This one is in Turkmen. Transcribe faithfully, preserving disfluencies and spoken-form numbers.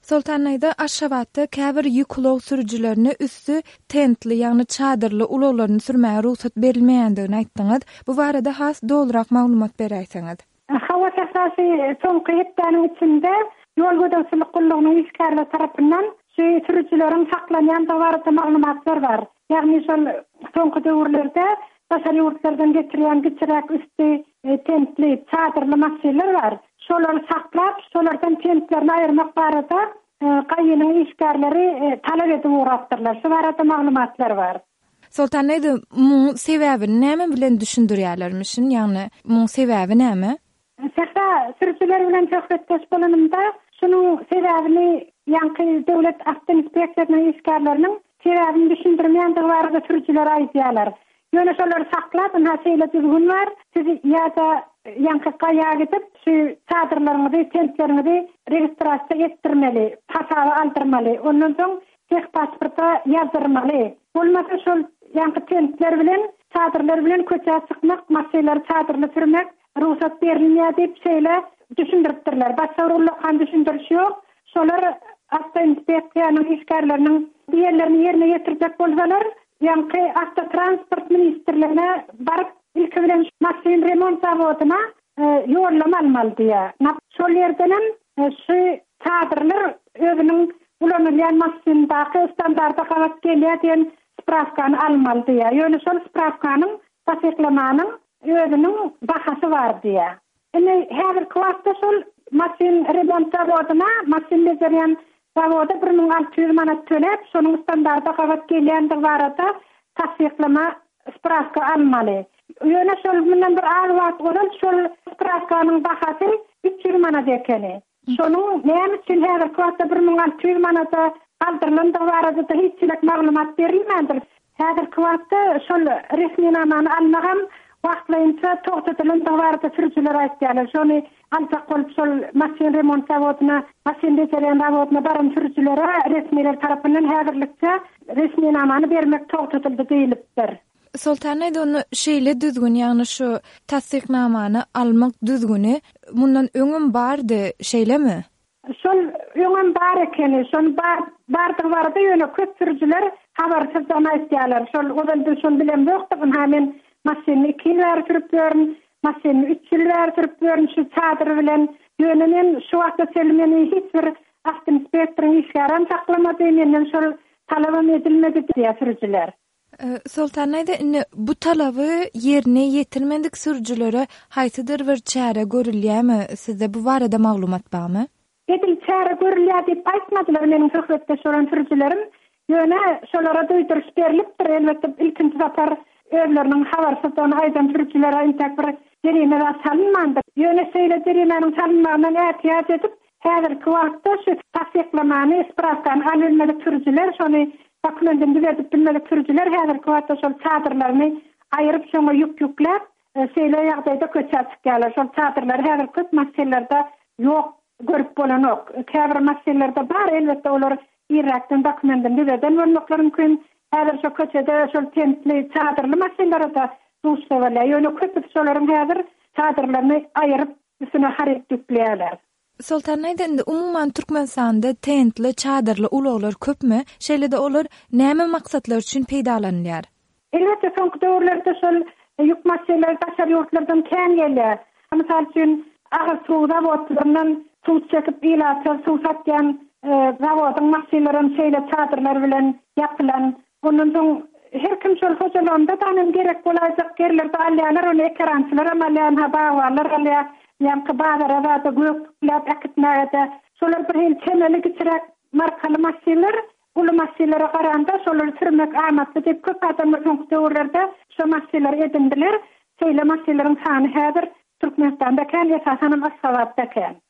Sultanayda Aşgabatda käbir ýüklog sürüjilerine üstü tentli ýagny çadyrly ulaglaryny sürmäge ruhsat berilmeýändigini aýtdyňyz. Bu barada has dolurak maglumat beräýsiňiz. Hawa tasasy soňky ýetdäniň içinde ýol gödäwçilik gullugynyň iskerler tarapyndan şu sürüjileriň saklanýan barada maglumatlar bar. Ýagny şol soňky döwürlerde taşary ýurtlardan getirilýän giçirak üstü tentli çadyrly maşinler bar. Şolary saklap, şolardan tentlerini aýyrmak barada gaýynyň iskerleri talap edip uğratdyrlar. Şu barada maglumatlar bar. Sultanayda muň sebäbi näme bilen düşündirýärlermişin? Ýagny muň sebäbi näme? Sähra sürüjiler bilen söhbetdeş bolanymda şunuň sebäbini ýanky döwlet awtoinspeksiýasynyň iskerleriniň sebäbini düşündirmeýändigi barada sürüjiler aýdýarlar. Ýöne şolary saklap, näçeýle düzgün bar, siz ýa-da ýanky gaýa gidip şu çadyrlaryňyzy, tentleriňizi registrasiýa etdirmeli, pasawy aldyrmaly, ondan soň tek pasporta ýazdyrmaly. Bolmasa şol ýanky tentler bilen, çadyrlar bilen köçe çykmak, masalar çadyrly sürmek ruhsat berilmeýär diýip şeýle düşündiripdirler. Başga urulgan düşündiriş ýok. Şolar awtoinspeksiýanyň iskerleriniň diýerlerini ýerine ýetirjek bolsalar, ýanky Avtotransport ministrligine baryp ilki bilen masin remont zawodyna ýollama almaly diýär. Şol ýerden şu çadyrlar özüniň ulanylýan masindaky standarta gawat gelýär diýen spravkany almaly diýär. Ýöne şol spravkanyň tasdiklamanyň özüniň bahasy bar diýär. Ene häzir kwatda şol masin remont zawodyna, masin bezerýän zawody bir ming alty ýüz manat төлep, şonuň standarta gawat gelýändigi barada tasdiklama spravka almaly. Ýöne şol bilen bir alwat bolan şol spravkanyň bahasy üç ýüz manat ekeni. Şonuň näme üçin häzir kwatda bir ming alty ýüz manata aldyrlandygy barada hiççilik maglumat berilmeýändir. Häzir kwatda şol resmi namany almagam wagtlaýynça togtatylandygy barada sürüjiler aýtýarlar. Şonu alçak bolup şol masin remont zawodyna, masin bezerýän zawodyna baran sürüjilere resmiler tarapyndan häzirlikçe resmi namany bermek togtatyldy diýilipdir. Sultanayda onu şeýle düzgün, ýagny şu tasdiknamany almak düzgüni mundan öňüm bardy, şeýlemi? Şol öňüm bar ekeni, şol bar bardygy barada ýöne köp sürüjiler habarsızdan aýtýarlar. Şol odan şol bilen ýokdy, hemen masinni iki ýyl sürüp görün, masinni üç ýyl sürüp görün, şu çadyr bilen ýönenen şu wagtda selmeni hiç bir awtoinspektoryň işgären saklamady, menden şol talap edilmedi diýär sürüjiler. Sultanayda bu talaby ýerine ýetirmendik sürüjilere haýsydyr bir çäre görülýärmi? Sizde bu barada maglumat barmy? Edil çäre görülýär diýip aýtmadylar meniň söhbetde şolan sürüjilerim. Ýöne şolara duýduruş berilipdir, elbetde ilkinji zapar özleriniň habarsyzdan aýdan sürüjilere intek bir derime salynmandy. Ýöne şeýle derimeniň salynmagyna ähtiýat edip, häzirki wagtda şu tasdiklamany spravkany alynmaly sürüjiler şonu dokumentin düzeltip bilmelik sürüjiler häzirki wagtda şol çadyrlaryny aýryp şoňa ýük ýükläp şeýle ýagdaýda köçe çykýarlar. Şol çadyrlar häzir köp maskellerde ýok, görüp bolanok. Käbir maskellerde bar, elbetde olar ýerräkden dokumentin düzelden bolmaklary mümkin. Häzir şo köçede şol tentli çadyrly maskellerde duýsalar. Ýöne köp şolaryň häzir çadyrlaryny aýryp üstüne haryp ýükleýärler. Sultanayda umuman Türkmenistanda tentli, çadyrly ulaglar köpmi? Şeýle-de olar näme maksatlar üçin peýdalanýar? Elbetde soňky döwürlerde şol ýük maşinler taşary ýurtlardan kän gelýär. Mysal üçin agyr suw zawodlaryndan suw çekip ýylatyp suw satýan zawodyň maşinlaryny şeýle çadyrlar bilen ýapylan. Ondan soň her kim şol hojalanda tanym gerek bolajak yerlerde alýarlar, ony ekrançylar alýar, habarlar alýar. Ýanky bazara da göklap akitmäde şolar bir hil çeneli geçirek markaly maşinler, ulu maşinlere garanda şolar sürmek amatly diýip köp adamlar soňky döwürlerde şo maşinler edindiler. Şeýle maşinleriň sany häzir Türkmenistanda kän esasen Aşgabatda kän.